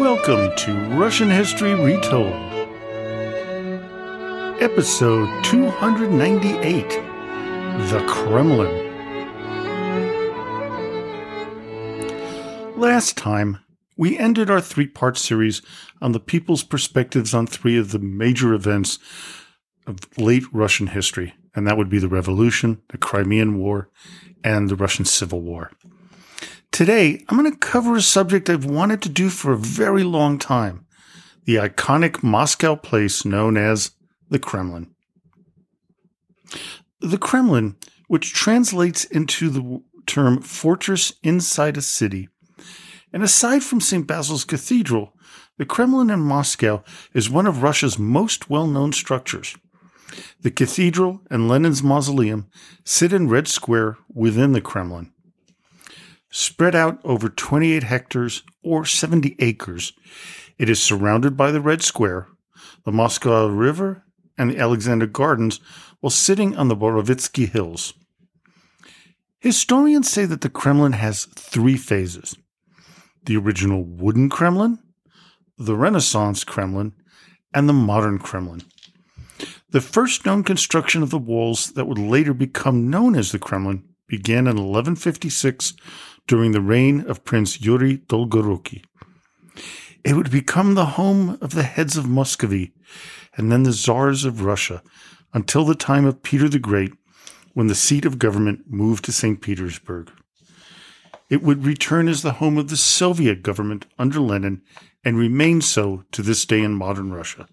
Welcome to Russian History Retold, Episode 298, The Kremlin. Last time, we ended our three-part series on the people's perspectives on three of the major events of late Russian history, and that would be the Revolution, the Crimean War, and the Russian Civil War. Today, I'm going to cover a subject I've wanted to do for a very long time, the iconic Moscow place known as the Kremlin. The Kremlin, which translates into the term fortress inside a city, and aside from St. Basil's Cathedral, the Kremlin in Moscow is one of Russia's most well-known structures. The cathedral and Lenin's mausoleum sit in Red Square within the Kremlin. Spread out over 28 hectares or 70 acres, it is surrounded by the Red Square, the Moscow River, and the Alexander Gardens while sitting on the Borovitsky Hills. Historians say that the Kremlin has three phases: the original wooden Kremlin, the Renaissance Kremlin, and the modern Kremlin. The first known construction of the walls that would later become known as the Kremlin began in 1156 during the reign of Prince Yuri Dolgoruki. It would become the home of the heads of Muscovy and then the czars of Russia until the time of Peter the Great, when the seat of government moved to St. Petersburg. It would return as the home of the Soviet government under Lenin and remain so to this day in modern Russia.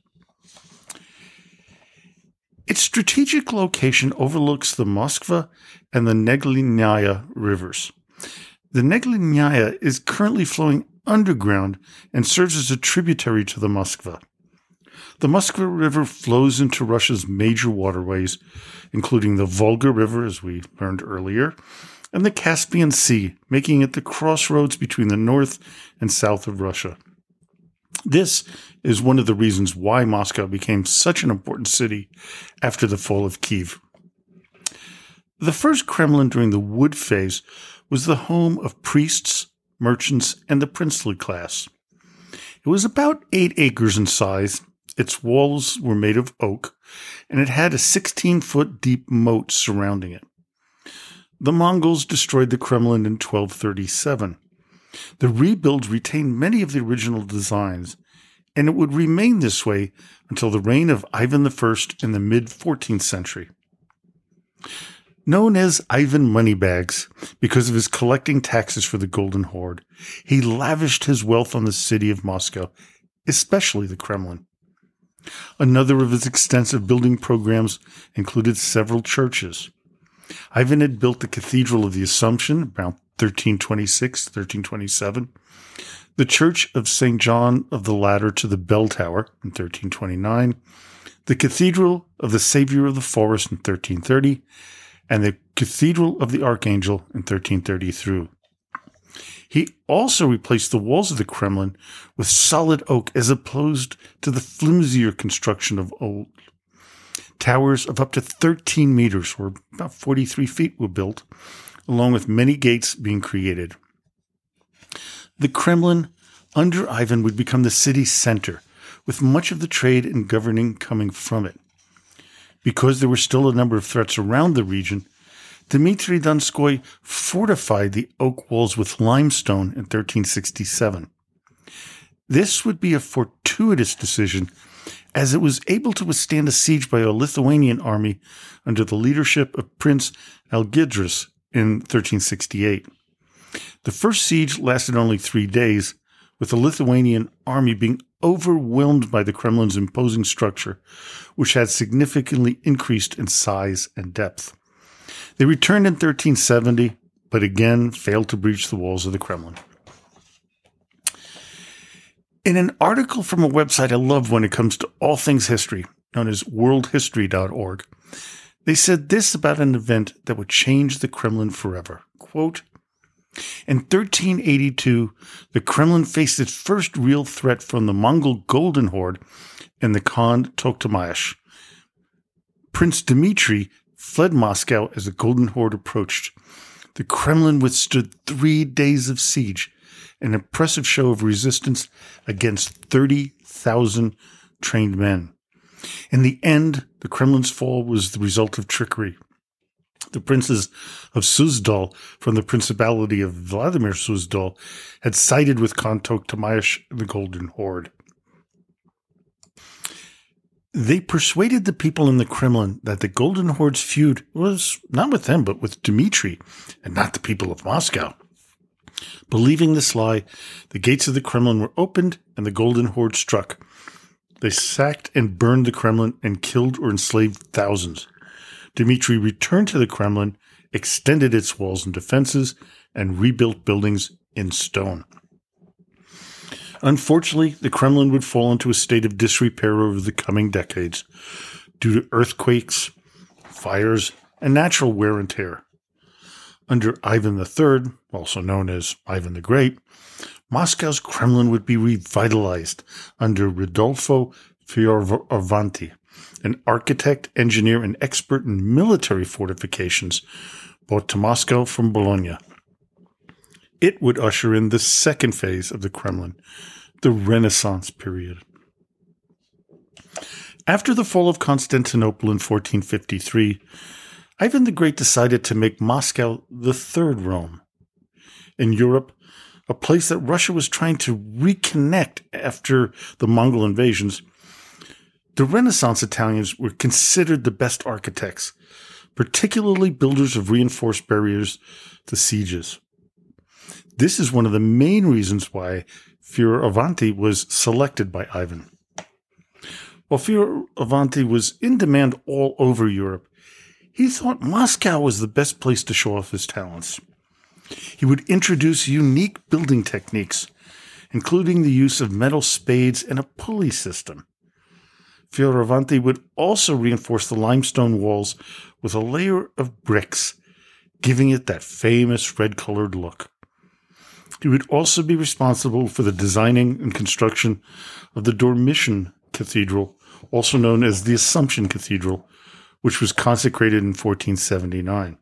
Its strategic location overlooks the Moskva and the Neglinnaya rivers. The Neglinnaya is currently flowing underground and serves as a tributary to the Moskva. The Moskva River flows into Russia's major waterways, including the Volga River, as we learned earlier, and the Caspian Sea, making it the crossroads between the north and south of Russia. This is one of the reasons why Moscow became such an important city after the fall of Kiev. The first Kremlin during the wood phase was the home of priests, merchants, and the princely class. It was about 8 acres in size, its walls were made of oak, and it had a 16-foot deep moat surrounding it. The Mongols destroyed the Kremlin in 1237. The rebuild retained many of the original designs, and it would remain this way until the reign of Ivan I in the mid-14th century. Known as Ivan Moneybags because of his collecting taxes for the Golden Horde, he lavished his wealth on the city of Moscow, especially the Kremlin. Another of his extensive building programs included several churches. Ivan had built the Cathedral of the Assumption around 1326-1327, the Church of St. John of the Ladder to the Bell Tower in 1329, the Cathedral of the Savior of the Forest in 1330, and the Cathedral of the Archangel in 1333. He also replaced the walls of the Kremlin with solid oak as opposed to the flimsier construction of old. Towers of up to 13 meters, or about 43 feet, were built, along with many gates being created. The Kremlin, under Ivan, would become the city's center, with much of the trade and governing coming from it. Because there were still a number of threats around the region, Dmitry Donskoy fortified the oak walls with limestone in 1367. This would be a fortuitous decision, as it was able to withstand a siege by a Lithuanian army under the leadership of Prince Algirdas in 1368. The first siege lasted only 3 days, with the Lithuanian army being overwhelmed by the Kremlin's imposing structure, which had significantly increased in size and depth. They returned in 1370, but again failed to breach the walls of the Kremlin. In an article from a website I love when it comes to all things history, known as worldhistory.org, they said this about an event that would change the Kremlin forever. Quote, in 1382, the Kremlin faced its first real threat from the Mongol Golden Horde and the Khan Tokhtamysh. Prince Dmitry fled Moscow as the Golden Horde approached. The Kremlin withstood 3 days of siege, an impressive show of resistance against 30,000 trained men. In the end, the Kremlin's fall was the result of trickery. The princes of Suzdal from the Principality of Vladimir Suzdal had sided with Khan Tokhtamysh and the Golden Horde. They persuaded the people in the Kremlin that the Golden Horde's feud was not with them, but with Dmitry, and not the people of Moscow. Believing this lie, the gates of the Kremlin were opened and the Golden Horde struck. They sacked and burned the Kremlin and killed or enslaved thousands. Dmitry returned to the Kremlin, extended its walls and defenses, and rebuilt buildings in stone. Unfortunately, the Kremlin would fall into a state of disrepair over the coming decades due to earthquakes, fires, and natural wear and tear. Under Ivan III, also known as Ivan the Great, Moscow's Kremlin would be revitalized under Rodolfo Fioravanti, an architect, engineer, and expert in military fortifications, brought to Moscow from Bologna. It would usher in the second phase of the Kremlin, the Renaissance period. After the fall of Constantinople in 1453, Ivan the Great decided to make Moscow the third Rome. In Europe, a place that Russia was trying to reconnect after the Mongol invasions, the Renaissance Italians were considered the best architects, particularly builders of reinforced barriers to sieges. This is one of the main reasons why Fioravanti was selected by Ivan. While Fioravanti was in demand all over Europe, he thought Moscow was the best place to show off his talents. He would introduce unique building techniques, including the use of metal spades and a pulley system. Fioravanti would also reinforce the limestone walls with a layer of bricks, giving it that famous red-colored look. He would also be responsible for the designing and construction of the Dormition Cathedral, also known as the Assumption Cathedral, which was consecrated in 1479.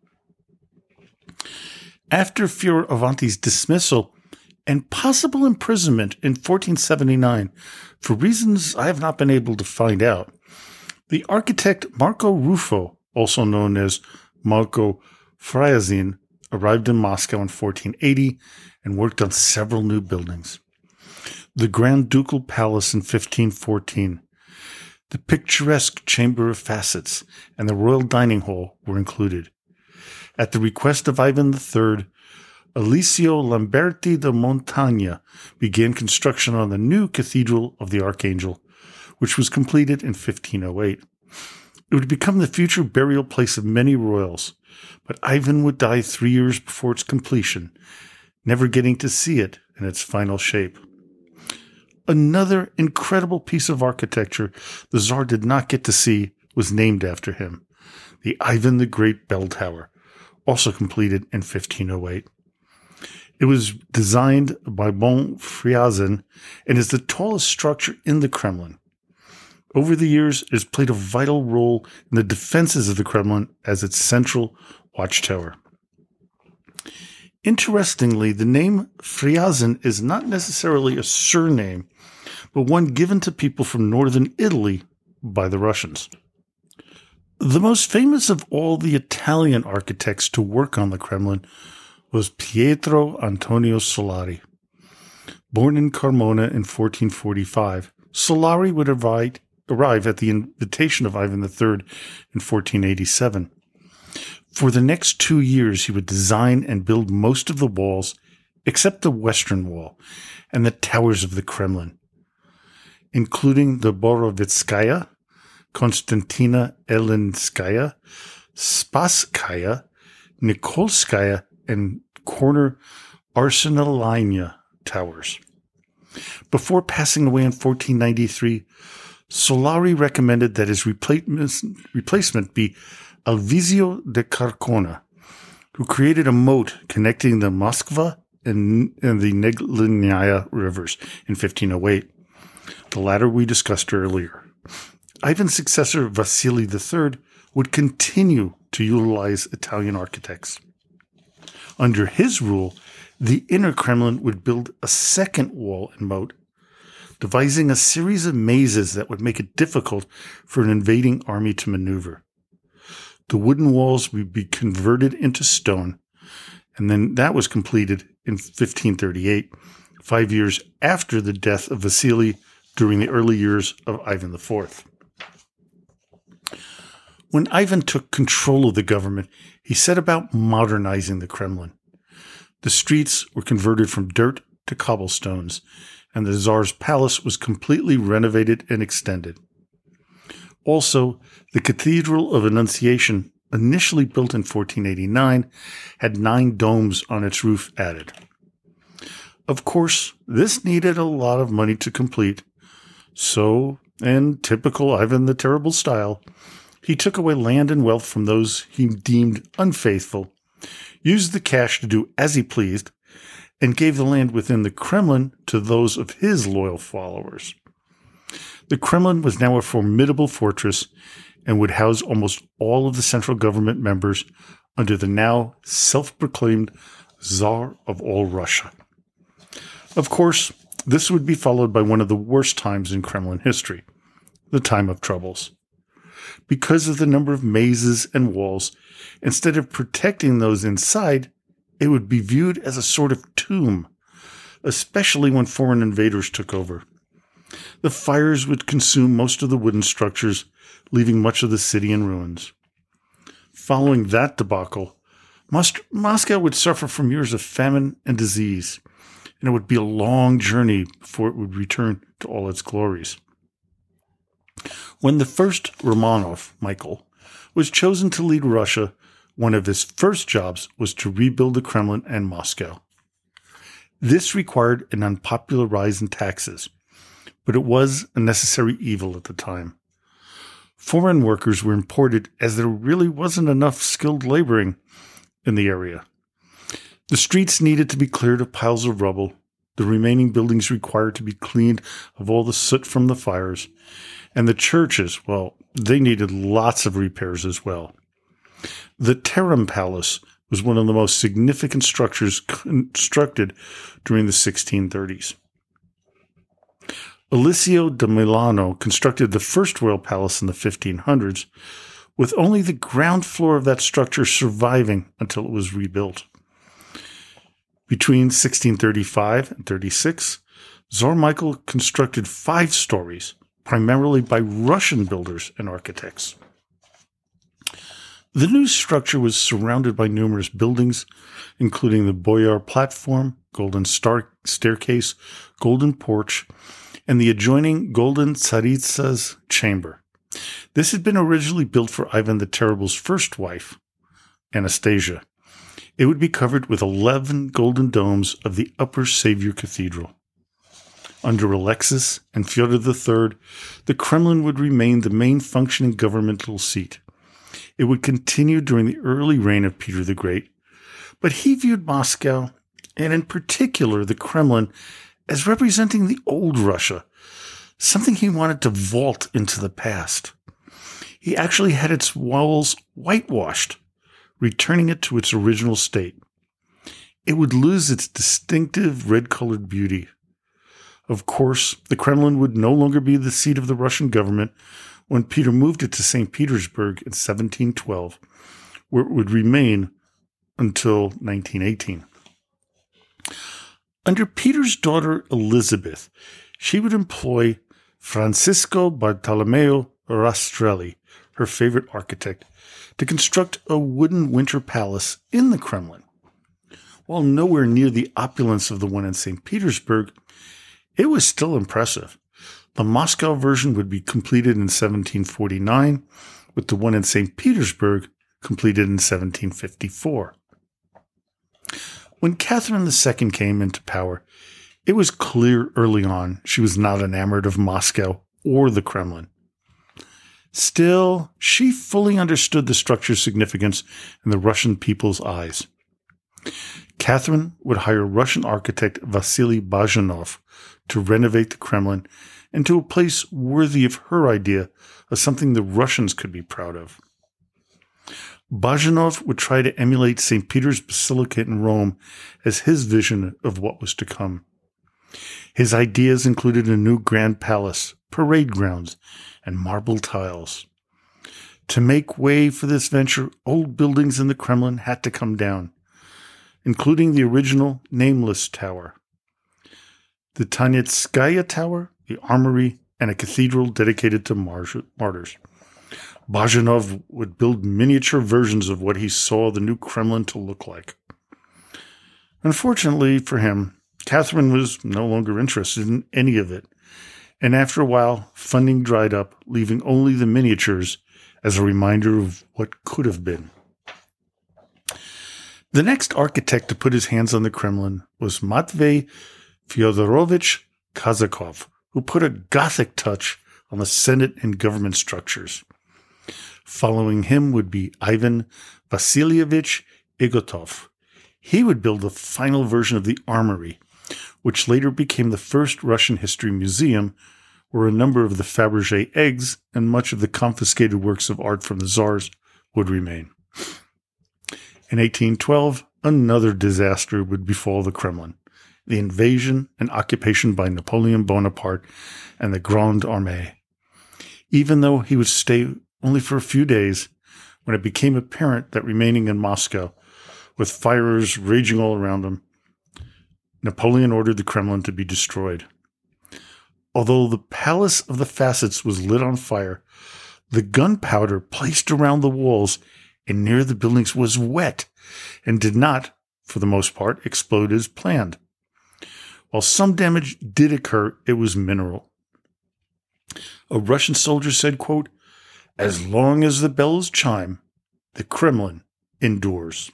After Fioravanti's dismissal and possible imprisonment in 1479, for reasons I have not been able to find out, the architect Marco Ruffo, also known as Marco Friazin, arrived in Moscow in 1480 and worked on several new buildings. The Grand Ducal Palace in 1514, the picturesque Chamber of Facets, and the Royal Dining Hall were included. At the request of Ivan III, Alessio Lamberti da Montagna began construction on the new Cathedral of the Archangel, which was completed in 1508. It would become the future burial place of many royals, but Ivan would die 3 years before its completion, never getting to see it in its final shape. Another incredible piece of architecture the Tsar did not get to see was named after him, the Ivan the Great Bell Tower, also completed in 1508. It was designed by von Friazin and is the tallest structure in the Kremlin. Over the years, it has played a vital role in the defenses of the Kremlin as its central watchtower. Interestingly, the name Friazin is not necessarily a surname, but one given to people from northern Italy by the Russians. The most famous of all the Italian architects to work on the Kremlin was Pietro Antonio Solari. Born in Carmona in 1445, Solari would arrive at the invitation of Ivan III in 1487. For the next 2 years, he would design and build most of the walls, except the western wall, and the towers of the Kremlin, including the Borovitskaya, Konstantina Elinskaya, Spasskaya, Nikolskaya, and corner Arsenalnya towers. Before passing away in 1493, Solari recommended that his replacement be Alvizio de Carcona, who created a moat connecting the Moskva and the Neglinnaya rivers in 1508. The latter we discussed earlier. Ivan's successor, Vasily III, would continue to utilize Italian architects. Under his rule, the inner Kremlin would build a second wall and moat, devising a series of mazes that would make it difficult for an invading army to maneuver. The wooden walls would be converted into stone, and then that was completed in 1538, 5 years after the death of Vasily during the early years of Ivan IV. When Ivan took control of the government, he set about modernizing the Kremlin. The streets were converted from dirt to cobblestones, and the Tsar's palace was completely renovated and extended. Also, the Cathedral of Annunciation, initially built in 1489, had 9 domes on its roof added. Of course, this needed a lot of money to complete, so, in typical Ivan the Terrible style, he took away land and wealth from those he deemed unfaithful, used the cash to do as he pleased, and gave the land within the Kremlin to those of his loyal followers. The Kremlin was now a formidable fortress and would house almost all of the central government members under the now self-proclaimed Tsar of all Russia. Of course, this would be followed by one of the worst times in Kremlin history, the Time of Troubles. Because of the number of mazes and walls, instead of protecting those inside, it would be viewed as a sort of tomb, especially when foreign invaders took over. The fires would consume most of the wooden structures, leaving much of the city in ruins. Following that debacle, Moscow would suffer from years of famine and disease, and it would be a long journey before it would return to all its glories. When the first Romanov, Michael, was chosen to lead Russia, one of his first jobs was to rebuild the Kremlin and Moscow. This required an unpopular rise in taxes, but it was a necessary evil at the time. Foreign workers were imported as there really wasn't enough skilled laboring in the area. The streets needed to be cleared of piles of rubble, the remaining buildings required to be cleaned of all the soot from the fires, and the churches, well, they needed lots of repairs as well. The Terem Palace was one of the most significant structures constructed during the 1630s. Eliseo da Milano constructed the first royal palace in the 1500s, with only the ground floor of that structure surviving until it was rebuilt. Between 1635 and 36, Tsar Michael constructed 5 stories, primarily by Russian builders and architects. The new structure was surrounded by numerous buildings, including the Boyar platform, golden staircase, golden porch, and the adjoining golden Tsaritsa's chamber. This had been originally built for Ivan the Terrible's first wife, Anastasia. It would be covered with 11 golden domes of the Upper Savior Cathedral. Under Alexis and Fyodor III, the Kremlin would remain the main functioning governmental seat. It would continue during the early reign of Peter the Great, but he viewed Moscow, and in particular the Kremlin, as representing the old Russia, something he wanted to vault into the past. He actually had its walls whitewashed, returning it to its original state. It would lose its distinctive red-colored beauty. Of course, the Kremlin would no longer be the seat of the Russian government when Peter moved it to St. Petersburg in 1712, where it would remain until 1918. Under Peter's daughter Elizabeth, she would employ Francisco Bartolomeo Rastrelli, her favorite architect, to construct a wooden winter palace in the Kremlin. While nowhere near the opulence of the one in St. Petersburg, it was still impressive. The Moscow version would be completed in 1749, with the one in St. Petersburg completed in 1754. When Catherine II came into power, it was clear early on she was not enamored of Moscow or the Kremlin. Still, she fully understood the structure's significance in the Russian people's eyes. Catherine would hire Russian architect Vasily Bazhanov to renovate the Kremlin into a place worthy of her idea of something the Russians could be proud of. Bajanov would try to emulate St. Peter's Basilica in Rome as his vision of what was to come. His ideas included a new grand palace, parade grounds, and marble tiles. To make way for this venture, old buildings in the Kremlin had to come down, including the original nameless tower, the Tanitskaya Tower, the armory, and a cathedral dedicated to martyrs. Bajanov would build miniature versions of what he saw the new Kremlin to look like. Unfortunately for him, Catherine was no longer interested in any of it, and after a while, funding dried up, leaving only the miniatures as a reminder of what could have been. The next architect to put his hands on the Kremlin was Matvey Fyodorovich Kazakov, who put a Gothic touch on the Senate and government structures. Following him would be Ivan Vasilievich Igotov. He would build the final version of the Armory, which later became the first Russian history museum, where a number of the Fabergé eggs and much of the confiscated works of art from the Tsars would remain. In 1812, another disaster would befall the Kremlin: the invasion and occupation by Napoleon Bonaparte and the Grande Armée. Even though he would stay only for a few days, when it became apparent that remaining in Moscow, with fires raging all around him, Napoleon ordered the Kremlin to be destroyed. Although the Palace of the Facets was lit on fire, the gunpowder placed around the walls and near the buildings was wet and did not, for the most part, explode as planned. While some damage did occur, it was minimal. A Russian soldier said, quote, "As long as the bells chime, the Kremlin endures."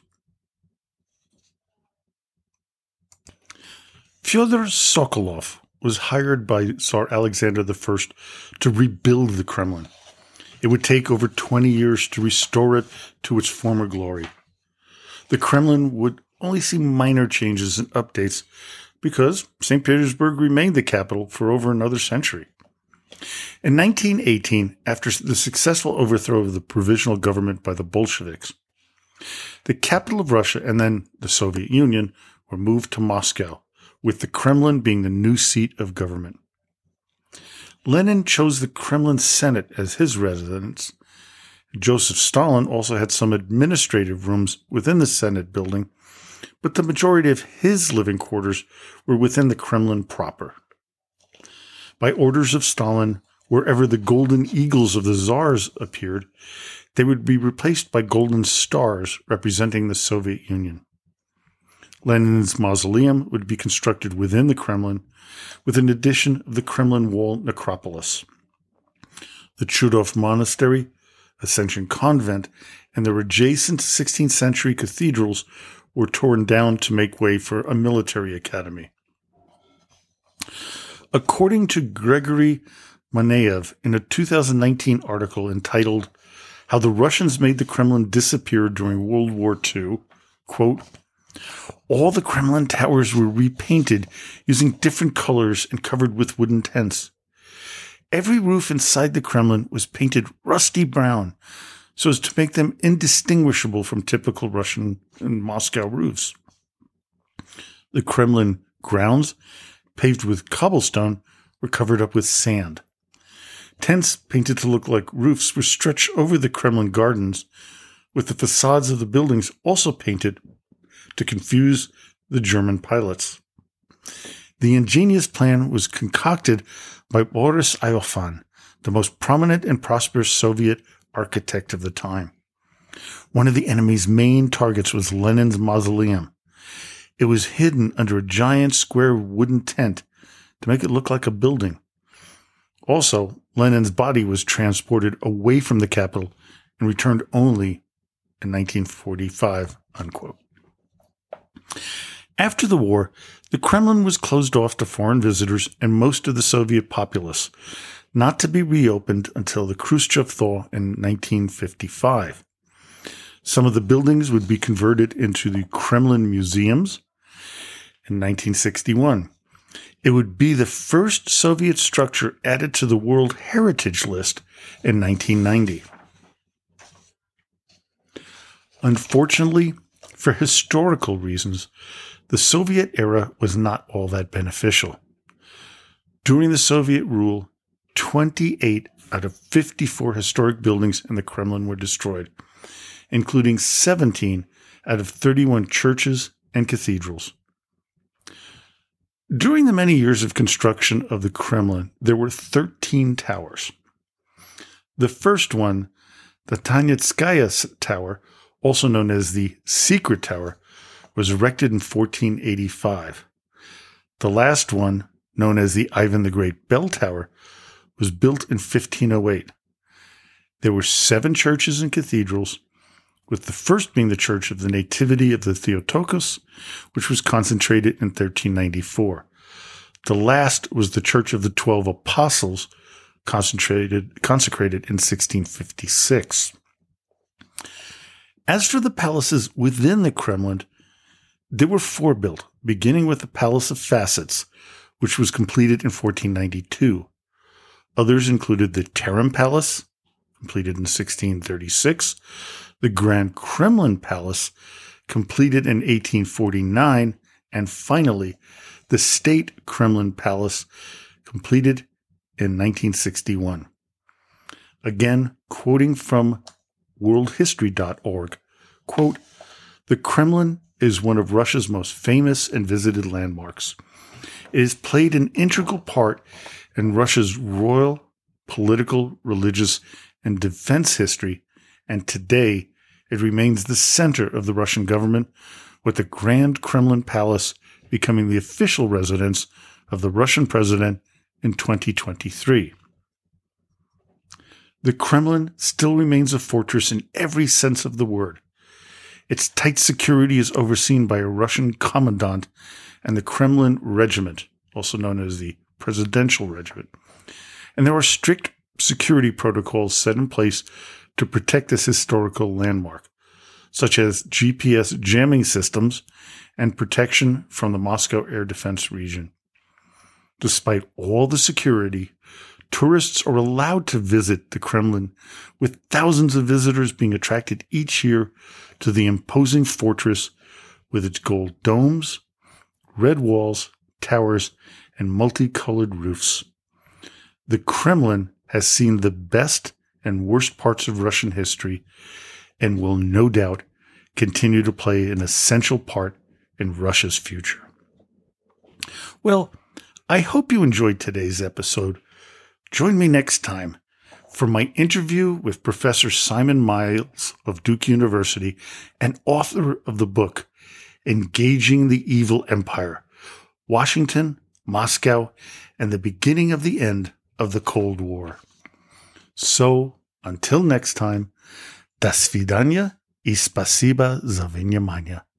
Fyodor Sokolov was hired by Tsar Alexander I to rebuild the Kremlin. It would take over 20 years to restore it to its former glory. The Kremlin would only see minor changes and updates because St. Petersburg remained the capital for over another century. In 1918, after the successful overthrow of the provisional government by the Bolsheviks, the capital of Russia and then the Soviet Union were moved to Moscow, with the Kremlin being the new seat of government. Lenin chose the Kremlin Senate as his residence. Joseph Stalin also had some administrative rooms within the Senate building, but the majority of his living quarters were within the Kremlin proper. By orders of Stalin, wherever the golden eagles of the Tsars appeared, they would be replaced by golden stars representing the Soviet Union. Lenin's mausoleum would be constructed within the Kremlin, with an addition of the Kremlin Wall necropolis. The Chudov Monastery, Ascension Convent, and their adjacent 16th century cathedrals were torn down to make way for a military academy. According to Gregory Maneyev in a 2019 article entitled "How the Russians Made the Kremlin Disappear During World War II," quote, "All the Kremlin towers were repainted using different colors and covered with wooden tents. Every roof inside the Kremlin was painted rusty brown so as to make them indistinguishable from typical Russian and Moscow roofs. The Kremlin grounds, paved with cobblestone, were covered up with sand. Tents painted to look like roofs were stretched over the Kremlin gardens, with the facades of the buildings also painted to confuse the German pilots. The ingenious plan was concocted by Boris Iofan, the most prominent and prosperous Soviet architect of the time. One of the enemy's main targets was Lenin's mausoleum. It was hidden under a giant square wooden tent to make it look like a building. Also, Lenin's body was transported away from the capital and returned only in 1945, unquote. After the war, the Kremlin was closed off to foreign visitors and most of the Soviet populace, not to be reopened until the Khrushchev thaw in 1955. Some of the buildings would be converted into the Kremlin museums in 1961. It would be the first Soviet structure added to the World Heritage List in 1990. Unfortunately, for historical reasons, the Soviet era was not all that beneficial. During the Soviet rule, 28 out of 54 historic buildings in the Kremlin were destroyed, including 17 out of 31 churches and cathedrals. During the many years of construction of the Kremlin, there were 13 towers. The first one, the Tanyetskaya Tower, also known as the Secret Tower, was erected in 1485. The last one, known as the Ivan the Great Bell Tower, was built in 1508. There were 7 churches and cathedrals, with the first being the Church of the Nativity of the Theotokos, which was concentrated in 1394. The last was the Church of the 12 Apostles, consecrated in 1656. As for the palaces within the Kremlin, there were 4 built, beginning with the Palace of Facets, which was completed in 1492. Others included the Terem Palace, completed in 1636, the Grand Kremlin Palace, completed in 1849, and finally, the State Kremlin Palace, completed in 1961. Again, quoting from worldhistory.org, quote, "The Kremlin is one of Russia's most famous and visited landmarks. It has played an integral part in Russia's royal, political, religious, and defense history, and today it remains the center of the Russian government, with the Grand Kremlin Palace becoming the official residence of the Russian president in 2023. The Kremlin still remains a fortress in every sense of the word. Its tight security is overseen by a Russian commandant and the Kremlin Regiment, also known as the Presidential Regiment. And there are strict security protocols set in place to protect this historical landmark, such as GPS jamming systems and protection from the Moscow Air Defense Region. Despite all the security, tourists are allowed to visit the Kremlin, with thousands of visitors being attracted each year to the imposing fortress with its gold domes, red walls, towers, and multicolored roofs. The Kremlin has seen the best and worst parts of Russian history and will no doubt continue to play an essential part in Russia's future. Well, I hope you enjoyed today's episode. Join me next time for my interview with Professor Simon Miles of Duke University and author of the book, Engaging the Evil Empire, Washington, Moscow, and the Beginning of the End of the Cold War. So, until next time, до свидания и спасибо за внимание.